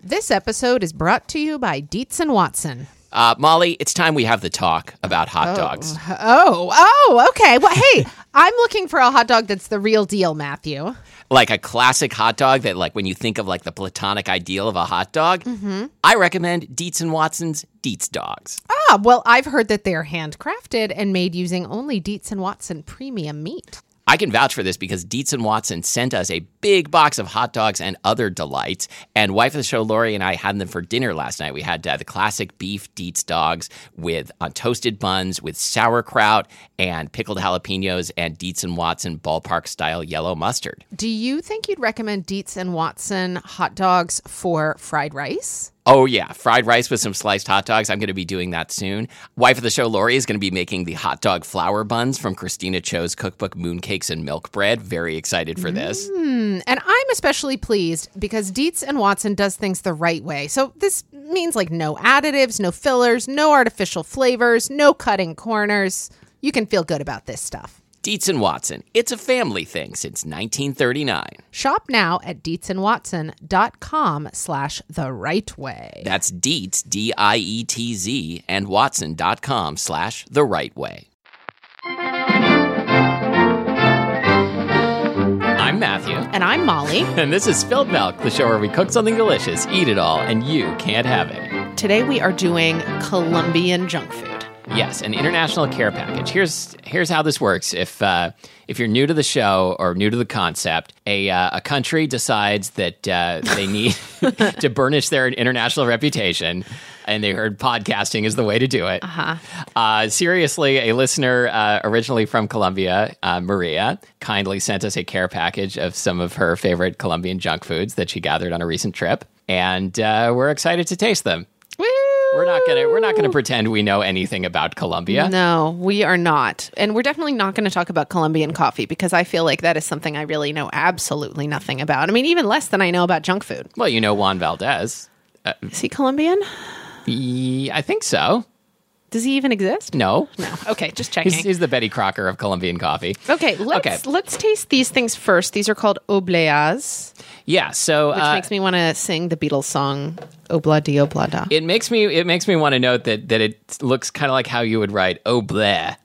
This episode is brought to you by Dietz & Watson. Molly, it's time we have the talk about hot dogs. Oh, okay. Well, hey, I'm looking for a hot dog that's the real deal, Matthew. Like a classic hot dog that, like, when you think of, like, the platonic ideal of a hot dog, I recommend Dietz & Watson's Dietz Dogs. Well, I've heard that they're handcrafted and made using only Dietz & Watson premium meat. I can vouch for this because Dietz & Watson sent us a big box of hot dogs and other delights. And wife of the show, Lori, and I had them for dinner last night. We had the classic beef Dietz dogs with toasted buns with sauerkraut and pickled jalapenos and Dietz & Watson ballpark-style yellow mustard. Do you think you'd recommend Dietz & Watson hot dogs for fried rice? Oh, yeah. Fried rice with some sliced hot dogs. I'm going to be doing that soon. Wife of the show, Lori, is going to be making the hot dog flour buns from Christina Cho's cookbook, Mooncakes and Milk Bread. Very excited for this. And I'm especially pleased because Dietz & Watson does things the right way. So this means like no additives, no fillers, no artificial flavors, no cutting corners. You can feel good about this stuff. Dietz & Watson. It's a family thing since 1939. Shop now at DietzandWatson.com/the right way. That's Dietz, D-I-E-T-Z, and Watson.com/the right way. I'm Matthew. And I'm Molly. And this is Spilled Milk, the show where we cook something delicious, eat it all, and you can't have it. Today we are doing Colombian junk food. Yes, an international care package. Here's how this works. If you're new to the show or new to the concept, a country decides that they need to burnish their international reputation, and they heard podcasting is the way to do it. Seriously, a listener originally from Colombia, Maria, kindly sent us a care package of some of her favorite Colombian junk foods that she gathered on a recent trip, and we're excited to taste them. Woo! We're not gonna pretend we know anything about Colombia. No, we are not. And we're definitely not going to talk about Colombian coffee because I feel like that is something I really know absolutely nothing about. I mean, even less than I know about junk food. Well, you know Juan Valdez. Is he Colombian? I think so. Does he even exist? No. Okay, just checking. He's the Betty Crocker of Colombian coffee. Okay, let's taste these things first. These are called obleas. Yeah, so which makes me want to sing the Beatles song Obla di Oblada. It makes me want to note that it looks kind of like how you would write Obleh.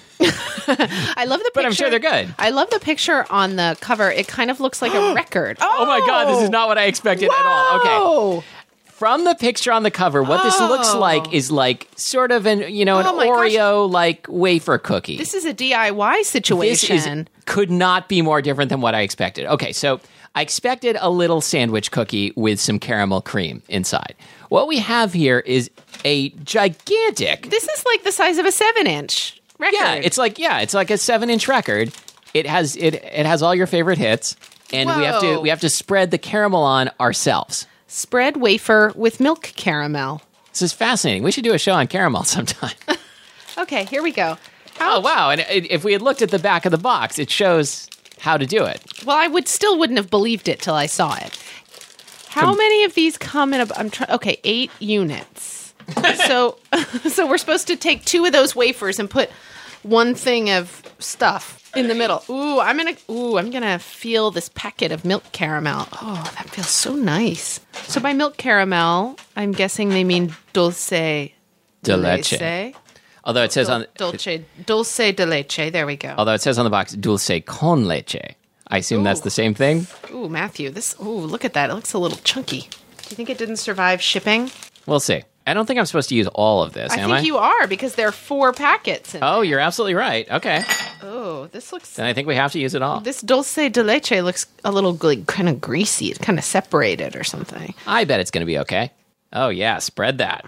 I love the picture. But I'm sure they're good. I love the picture on the cover. It kind of looks like a record. Oh my God, this is not what I expected at all. Okay. From the picture on the cover, what this looks like is like sort of an Oreo like wafer cookie. This is a DIY situation. Could not be more different than what I expected. Okay, so I expected a little sandwich cookie with some caramel cream inside. What we have here is a gigantic. This is like the size of a 7-inch record. Yeah, it's like a 7-inch record. It has all your favorite hits, and we have to spread the caramel on ourselves. Spread wafer with milk caramel. This is fascinating. We should do a show on caramel sometime. Okay, here we go. Oh, wow. And if we had looked at the back of the box, it shows how to do it. Well, I wouldn't have believed it till I saw it. How many of these come in a... 8 units. So we're supposed to take 2 of those wafers and put one thing of stuff in the middle. I'm gonna feel this packet of milk caramel. Oh, that feels so nice. So by milk caramel, I'm guessing they mean dulce de leche. Although it says dulce de leche. There we go. Although it says on the box dulce con leche. I assume that's the same thing. Ooh, Matthew, look at that. It looks a little chunky. Do you think it didn't survive shipping? We'll see. I don't think I'm supposed to use all of this, am I? I think you are, because there are 4 packets in there. You're absolutely right. Okay. Oh, this looks... Then I think we have to use it all. This dulce de leche looks a little kind of greasy. It's kind of separated or something. I bet it's going to be okay. Oh, yeah. Spread that.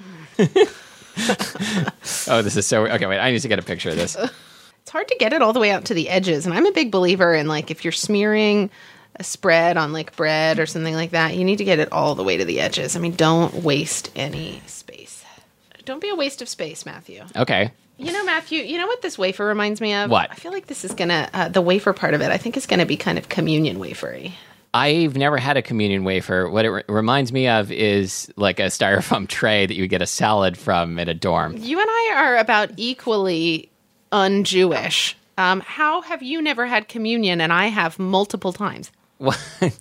This is so... Okay, wait. I need to get a picture of this. It's hard to get it all the way out to the edges. And I'm a big believer in, like, if you're smearing a spread on, like, bread or something like that, you need to get it all the way to the edges. I mean, don't waste any space. Don't be a waste of space, Matthew. Okay. You know, Matthew, you know what this wafer reminds me of? What? I feel like this is going to, the wafer part of it, I think is going to be kind of communion wafery. I've never had a communion wafer. What it reminds me of is like a styrofoam tray that you get a salad from in a dorm. You and I are about equally un-Jewish. How have you never had communion and I have multiple times? What?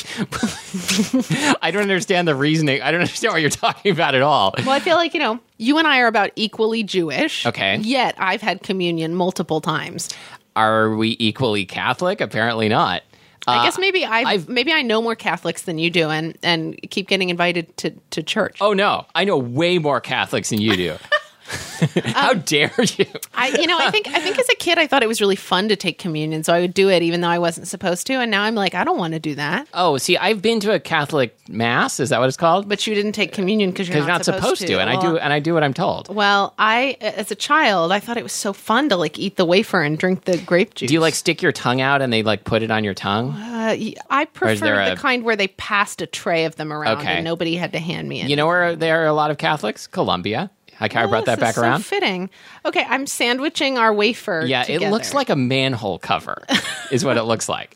I don't understand the reasoning. I don't understand what you're talking about at all. Well, I feel like, you and I are about equally Jewish. Okay. Yet I've had communion multiple times. Are we equally Catholic? Apparently not. I guess maybe I know more Catholics than you do and keep getting invited to church. Oh, no. I know way more Catholics than you do. How dare you? I think as a kid I thought it was really fun to take communion, so I would do it even though I wasn't supposed to. And now I'm like, I don't want to do that. Oh, see, I've been to a Catholic mass. Is that what it's called? But you didn't take communion because you're not supposed to. And I do what I'm told. Well, as a child, I thought it was so fun to like eat the wafer and drink the grape juice. Do you like stick your tongue out and they like put it on your tongue? I prefer the kind where they passed a tray of them around and nobody had to hand me any. You know where there are a lot of Catholics? Colombia. I brought that back around. So fitting. Okay, I'm sandwiching our wafer. Yeah, together. It looks like a manhole cover, is what it looks like.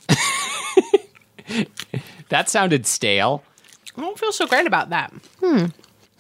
That sounded stale. I don't feel so great about that. I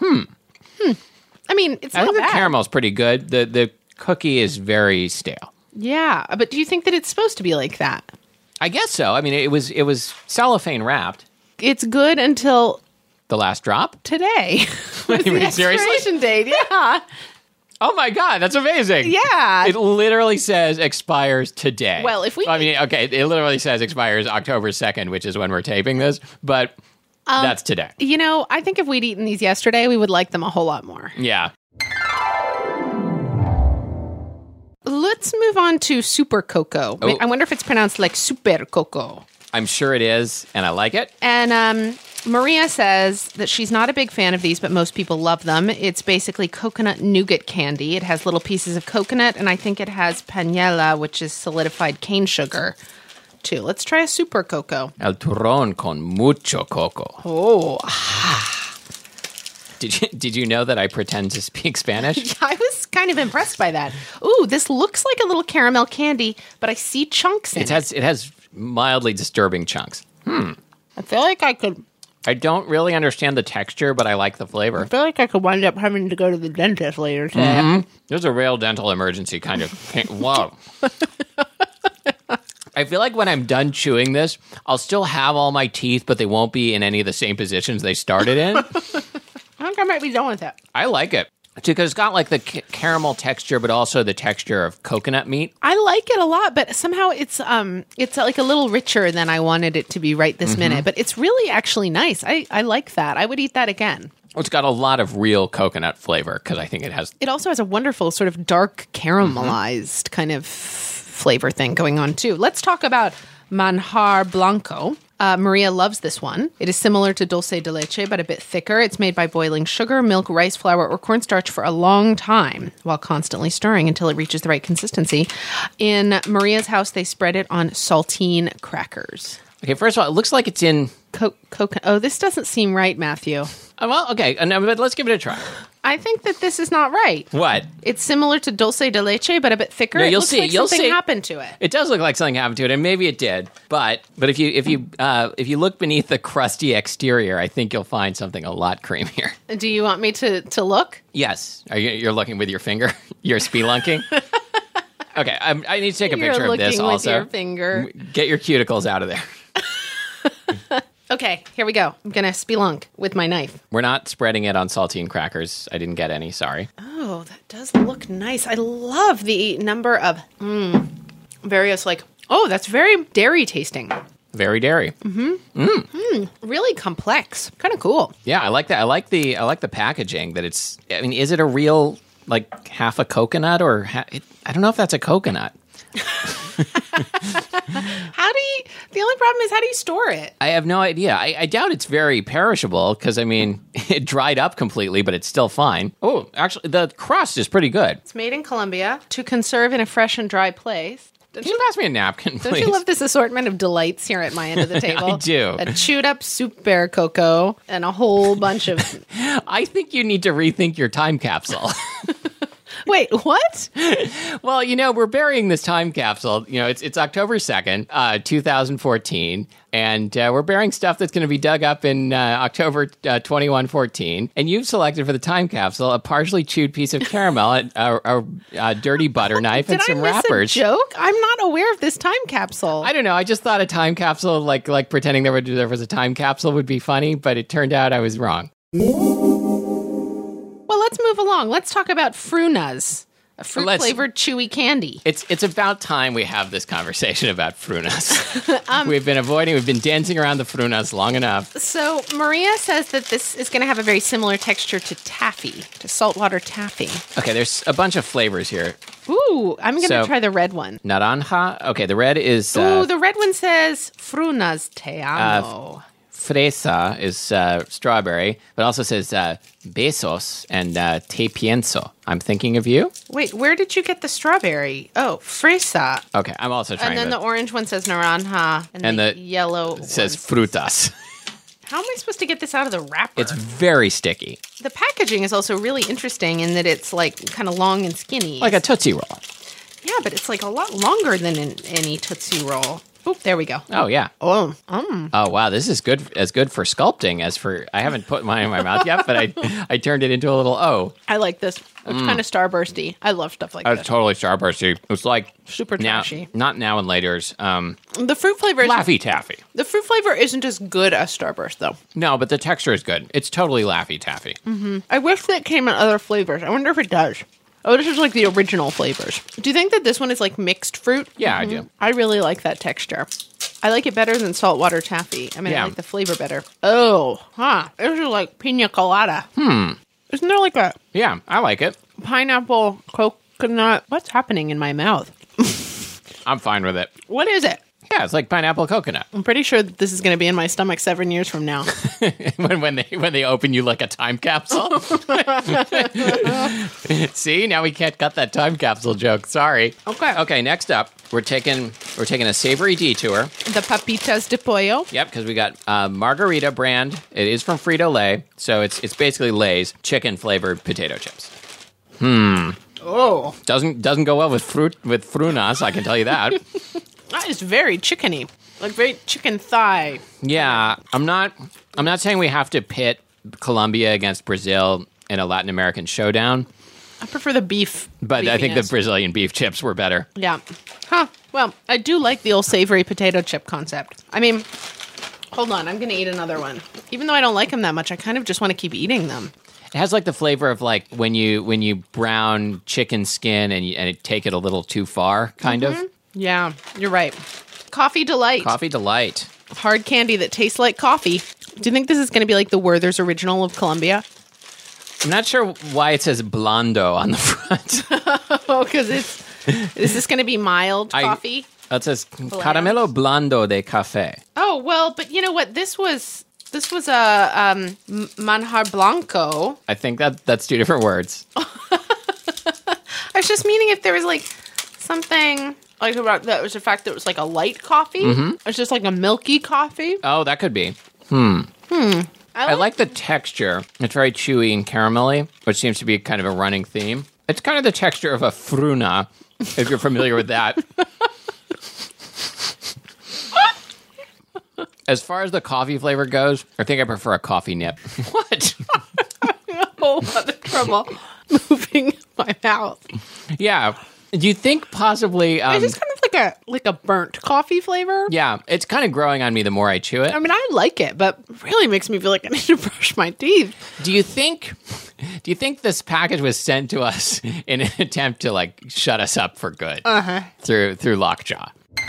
mean, it's not I think bad. the caramel's pretty good. The cookie is very stale. Yeah, but do you think that it's supposed to be like that? I guess so. I mean, it was cellophane wrapped. It's good until the last drop today. Wait, the seriously? expiration date. Yeah. Oh my God, that's amazing. Yeah. It literally says expires today. Well, if we... I mean, okay, it literally says expires October 2nd, which is when we're taping this, but that's today. I think if we'd eaten these yesterday, we would like them a whole lot more. Yeah. Let's move on to Super Cocoa. Oh. I wonder if it's pronounced like Super Cocoa. I'm sure it is, and I like it. And Maria says that she's not a big fan of these, but most people love them. It's basically coconut nougat candy. It has little pieces of coconut, and I think it has panela, which is solidified cane sugar, too. Let's try a Super Cocoa. El turrón con mucho coco. Oh. Did you know that I pretend to speak Spanish? I was kind of impressed by that. Ooh, this looks like a little caramel candy, but I see chunks in it. It has mildly disturbing chunks. I feel like I don't really understand the texture, but I like the flavor. I feel like I could wind up having to go to the dentist later today. Mm-hmm. There's a real dental emergency kind of thing. Whoa. I feel like when I'm done chewing this, I'll still have all my teeth, but they won't be in any of the same positions they started in. I think I might be done with it. I like it. Because it's got like the caramel texture, but also the texture of coconut meat. I like it a lot, but somehow it's like a little richer than I wanted it to be right this minute. But it's really actually nice. I like that. I would eat that again. It's got a lot of real coconut flavor because I think it has. It also has a wonderful sort of dark caramelized kind of flavor thing going on too. Let's talk about Manjar Blanco. Maria loves this one. It is similar to dulce de leche, but a bit thicker. It's made by boiling sugar, milk, rice flour, or cornstarch for a long time while constantly stirring until it reaches the right consistency. In Maria's house, they spread it on saltine crackers. Okay, first of all, it looks like it's in... Coconut. Oh, this doesn't seem right, Matthew. Well, okay, but let's give it a try. I think that this is not right. What? It's similar to dulce de leche, but a bit thicker. No, It looks like something happened to it. It does look like something happened to it, and maybe it did. But if you look beneath the crusty exterior, I think you'll find something a lot creamier. Do you want me to look? Yes. You're looking with your finger. You're spelunking. Okay, I need to take a picture of this. You're looking Also, with your finger. Get your cuticles out of there. Okay, here we go. I'm going to spelunk with my knife. We're not spreading it on saltine crackers. I didn't get any, sorry. Oh, that does look nice. I love the number of various, that's very dairy tasting. Very dairy. Really complex. Kind of cool. Yeah, I like that. I like the packaging that it's, I mean, is it a real, half a coconut or, I don't know if that's a coconut. The only problem is how do you store it? I have no idea. I doubt it's very perishable because, I mean, it dried up completely, but it's still fine. Oh, actually, the crust is pretty good. It's made in Colombia to conserve in a fresh and dry place. Can you pass me a napkin, please? Don't you love this assortment of delights here at my end of the table? I do. A chewed up Super Cocoa and a whole bunch of... I think you need to rethink your time capsule. Wait, what? Well, we're burying this time capsule. It's October 2nd, 2014, and we're burying stuff that's going to be dug up in October 2114. And you've selected for the time capsule a partially chewed piece of caramel, a dirty butter knife, and some wrappers. A joke? I'm not aware of this time capsule. I don't know. I just thought a time capsule, like pretending there was a time capsule, would be funny, but it turned out I was wrong. Well, let's move along. Let's talk about Frunas, a fruit-flavored chewy candy. It's about time we have this conversation about Frunas. We've been dancing around the Frunas long enough. So Maria says that this is going to have a very similar texture to taffy, to saltwater taffy. Okay, there's a bunch of flavors here. Ooh, I'm going to try the red one. Naranja. Okay, the red is... Ooh, the red one says Frunas te amo. Fresa is strawberry, but also says besos and te pienso. I'm thinking of you. Wait, where did you get the strawberry? Oh, fresa. Okay, I'm also trying. And then the orange one says naranja, and the yellow says frutas. How am I supposed to get this out of the wrapper? It's very sticky. The packaging is also really interesting in that it's like kind of long and skinny. Like a Tootsie Roll. Yeah, but it's like a lot longer than in any Tootsie Roll. Oop, there we go. Oh, yeah. Oh, Oh, wow. This is good for sculpting as for... I haven't put mine in my mouth yet, but I turned it into a little O. I like this. It's kind of starbursty. I love stuff like this. It's totally starbursty. It's like... Super trashy. Not now and laters. The fruit flavor... Laffy Taffy. The fruit flavor isn't as good as Starburst, though. No, but the texture is good. It's totally Laffy Taffy. Mm-hmm. I wish that came in other flavors. I wonder if it does. Oh, this is like the original flavors. Do you think that this one is like mixed fruit? Yeah, I do. I really like that texture. I like it better than saltwater taffy. I mean, I like the flavor better. Oh, this is like pina colada. Isn't there like a... Yeah, I like it. Pineapple, coconut... What's happening in my mouth? I'm fine with it. What is it? Yeah, it's like pineapple coconut. I'm pretty sure that this is going to be in my stomach 7 years from now. when they open you like a time capsule. See, now we can't cut that time capsule joke. Sorry. Okay. Next up, we're taking a savory detour. The papitas de pollo. Yep, because we got Margarita brand. It is from Frito-Lay, so it's basically Lay's chicken flavored potato chips. Oh, doesn't go well with Frunas. I can tell you that. That is very chickeny, like very chicken thigh. Yeah, I'm not saying we have to pit Colombia against Brazil in a Latin American showdown. I prefer the beef. But I think the Brazilian beef chips were better. Yeah. Well, I do like the old savory potato chip concept. I mean, hold on, I'm going to eat another one. Even though I don't like them that much, I kind of just want to keep eating them. It has like the flavor of like when you brown chicken skin and you take it a little too far, kind of. Yeah, you're right. Coffee Delight. Coffee Delight. Hard candy that tastes like coffee. Do you think this is going to be like the Werther's original of Colombia? I'm not sure why it says Blondo on the front. Oh, because is this going to be mild coffee? It says Caramelo Blando de Café. Oh, well, but you know what? This was a Manjar Blanco. I think that's two different words. I was just meaning if there was like something... Like about that was the fact that it was like a light coffee. It's just like a milky coffee. Oh, that could be. I like the texture. It's very chewy and caramelly, which seems to be kind of a running theme. It's kind of the texture of a fruna, if you're familiar with that. As far as the coffee flavor goes, I think I prefer a coffee nip. What? I'm having a whole lot of trouble moving my mouth. Yeah. Do you think possibly... it's just kind of like a burnt coffee flavor. Yeah, it's kind of growing on me the more I chew it. I mean, I like it, but really makes me feel like I need to brush my teeth. Do you think this package was sent to us in an attempt to like shut us up for good through Lockjaw?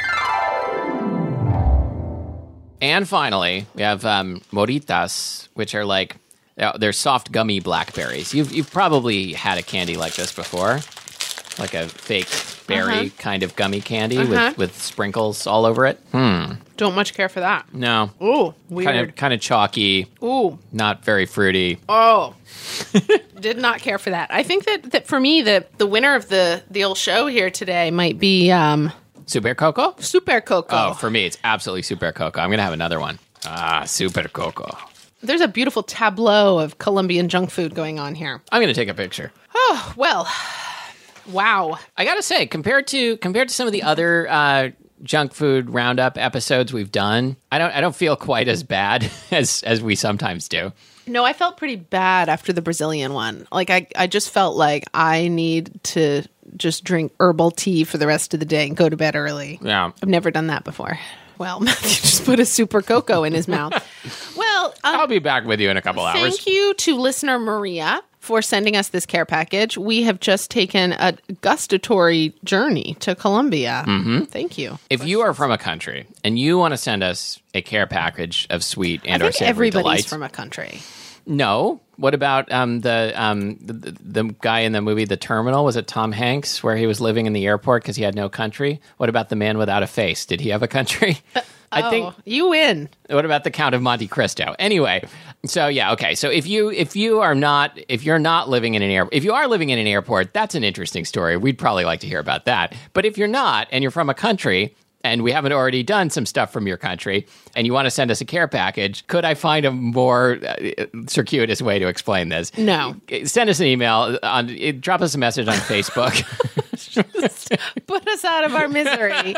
And finally, we have Moritas, which are like they're soft gummy blackberries. You've probably had a candy like this before. Like a fake berry kind of gummy candy with sprinkles all over it. Don't much care for that. No. Ooh, weird. Kind of chalky. Ooh. Not very fruity. Oh. Did not care for that. I think that for me, the winner of the old show here today might be... Super Coco? Super Coco. Oh, for me, it's absolutely Super Coco. I'm going to have another one. Super Coco. There's a beautiful tableau of Colombian junk food going on here. I'm going to take a picture. Oh, well... Wow. I gotta say, compared to some of the other junk food roundup episodes we've done, I don't feel quite as bad as we sometimes do. No, I felt pretty bad after the Brazilian one. Like, I just felt like I need to just drink herbal tea for the rest of the day and go to bed early. Yeah. I've never done that before. Well, Matthew just put a Super Cocoa in his mouth. Well, I'll be back with you in a couple hours. Thank you to listener Maria for sending us this care package. We have just taken a gustatory journey to Colombia. Mm-hmm. Thank you. If you are from a country and you want to send us a care package of sweet and or savory everybody's delights, from a country. No. What about the guy in the movie The Terminal? Was it Tom Hanks, where he was living in the airport because he had no country? What about the man without a face? Did he have a country? I think you win. What about the Count of Monte Cristo? Anyway, so yeah, okay. So if you're not living in an airport, if you are living in an airport, that's an interesting story. We'd probably like to hear about that. But if you're not, and you're from a country, and we haven't already done some stuff from your country, and you want to send us a care package, could I find a more circuitous way to explain this? No. Send us an email. Drop us a message on Facebook. Put us out of our misery.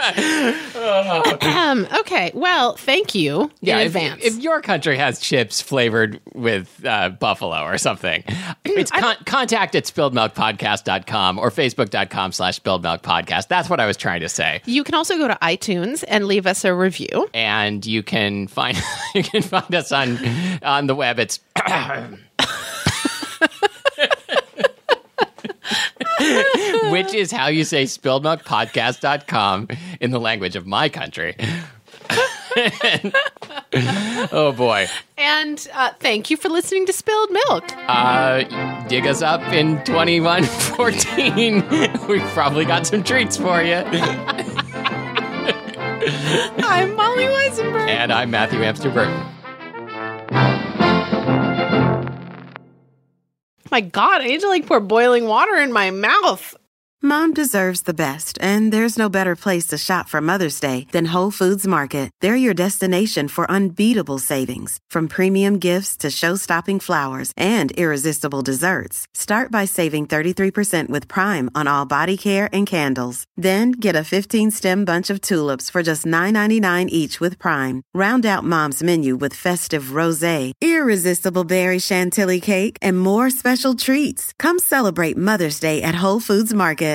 Okay, well, thank you in advance. If your country has chips flavored with buffalo or something, it's contact@spilledmilkpodcast.com or facebook.com/spilledmilkpodcast. That's what I was trying to say. You can also go to iTunes and leave us a review. And you can find us on the web. It's which is how you say spilledmilkpodcast.com in the language of my country. Oh, boy. And thank you for listening to Spilled Milk. Dig us up in 2114. We've probably got some treats for you. I'm Molly Weisenberg. And I'm Matthew Amster Burton. My God, I need to pour boiling water in my mouth. Mom deserves the best, and there's no better place to shop for Mother's Day than Whole Foods Market. They're your destination for unbeatable savings, from premium gifts to show-stopping flowers and irresistible desserts. Start by saving 33% with Prime on all body care and candles. Then get a 15-stem bunch of tulips for just $9.99 each with Prime. Round out Mom's menu with festive rosé, irresistible berry chantilly cake, and more special treats. Come celebrate Mother's Day at Whole Foods Market.